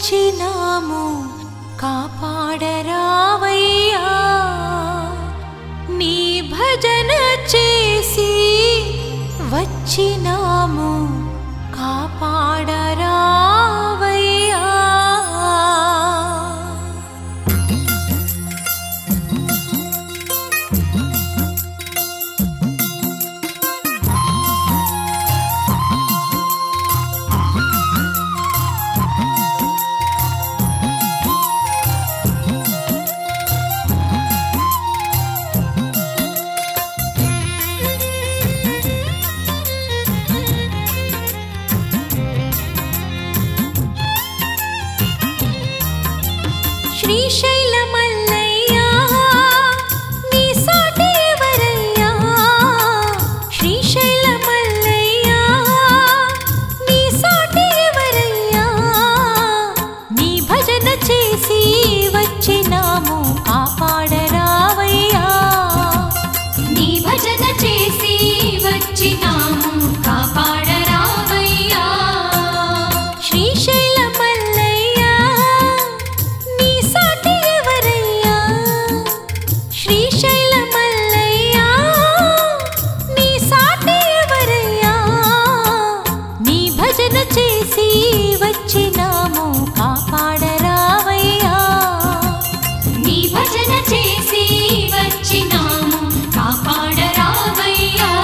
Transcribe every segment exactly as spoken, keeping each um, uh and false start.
వచ్చినాము కాపాడరావయ్యా నీ భజన చేసి వచ్చినాము కాపాడరావయ్యా శ్రీశైల మల్లయ్యా నీ సాటి ఎవరయ్యా శ్రీశైల మల్లయ్యా నీ సాటి ఎవరయ్యా నీ భజన చేసి వచ్చినాము కాపాడరావయ్యా నీ భజన చేసి వచ్చినాము కాపాడరావయ్యా శ్రీశైల మల్లయ్యా నీ సాటి ఎవరయ్యా శ్రీశైల మల్లయ్యా నీ సాటి ఎవరయ్యా నీ భజన చేసి వచ్చినాము కాపాడరావయ్యా నీ భజన చేసి వచ్చినాము కాపాడరావయ్యా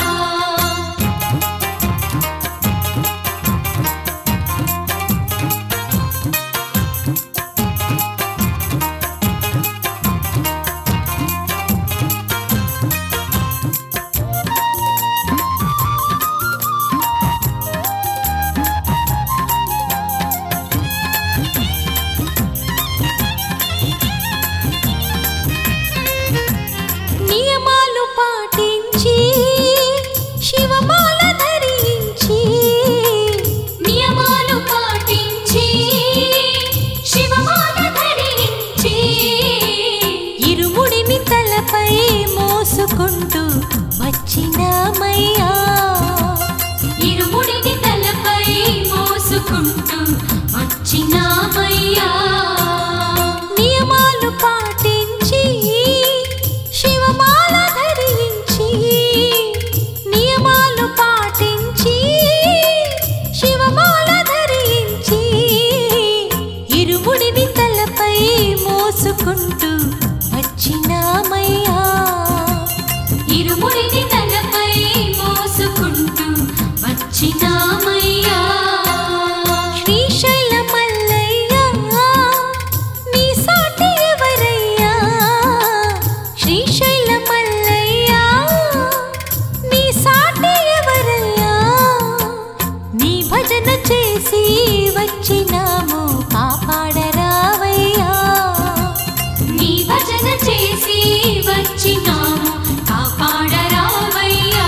నియమాలు పాటించి శివమాల ధరించి నియమాలు పాటించి శివమాల ధరించి ఇరుముడిని తలపై మోసుకుంటూ వచ్చినామయ్యా ఇరుముడిని తలపై మోసుకుంటూ వచ్చినామయ్యా నియమాలు పాటించి శివమాల ధరించి నియమాలు పాటించి శివమాల ధరించి ఇరుముడిని తలపై మోసుకుంటూ వచ్చినామయ్యా ఇరుముడిని తలపై మోసుకుంటూ వచ్చినామయ్యా శ్రీశైల మల్లయ్యా నీ సాటి ఎవరయ్యా శ్రీశైల మల్లయ్యా నీ సాటి ఎవరయ్యా నీ భజన చేసి వచ్చినాము కాపాడరావయ్యా నీ భజన చేసి వచ్చినాము కాపాడరావయ్యా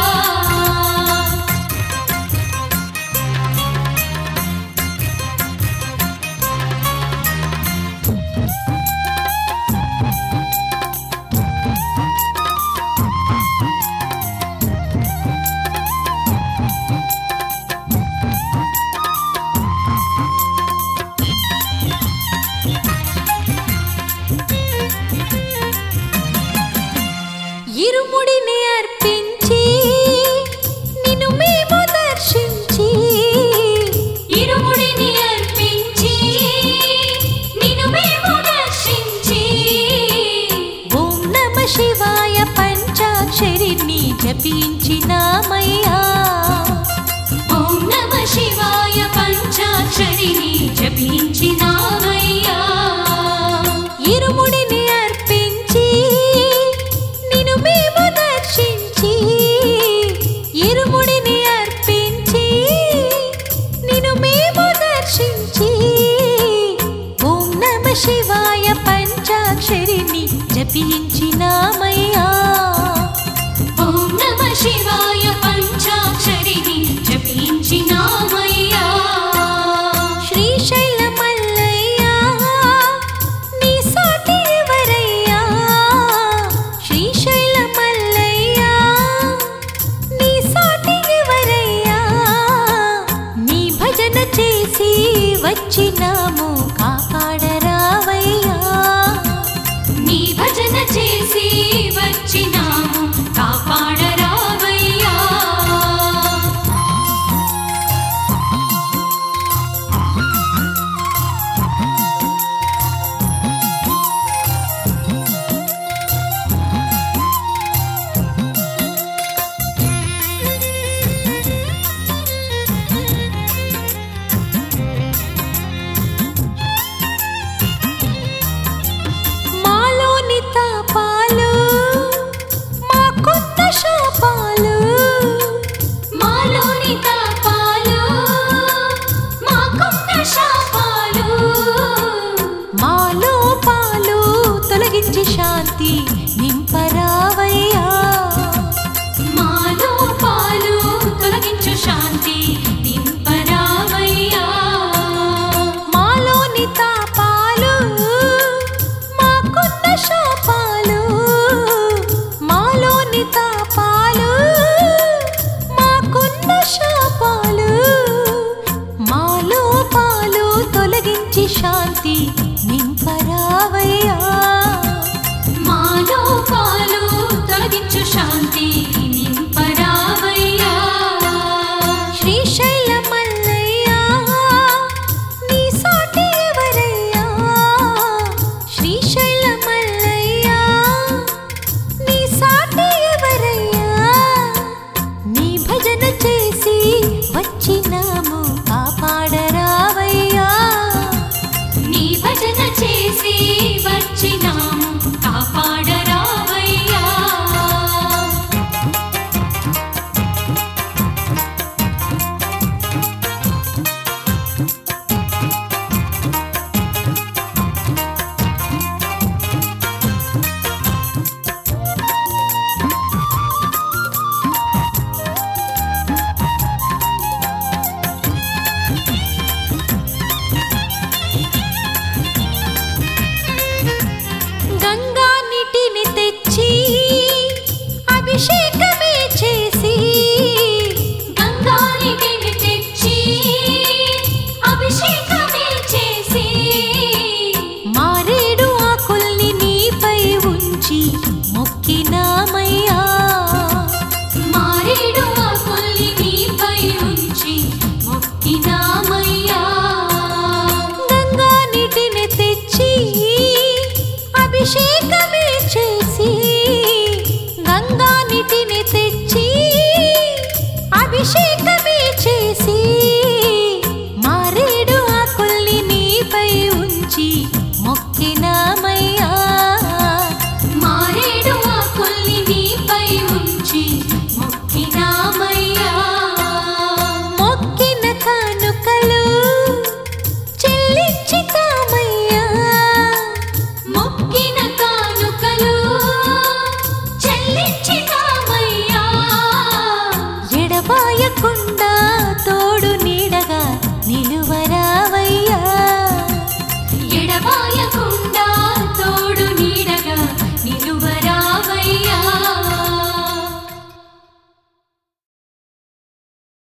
ఇరుముడిని అర్పించి నిన్ను మేము దర్శించి ఇరుముడిని అర్పించి నిన్ను మేము దర్శించి ఓం నమ శివాయ పంచాక్షరిని జపించినామయ్యా ఓం నమ శివాయ పంచాక్షరిని జపించినామయ్యా ఇరుముడిని అర్పించి నిన్ను మేము దర్శించి ఇరుముడిని అర్పించి నిన్ను మేము దర్శించి ఓం నమ శివాయ పంచాక్షరిని జపించి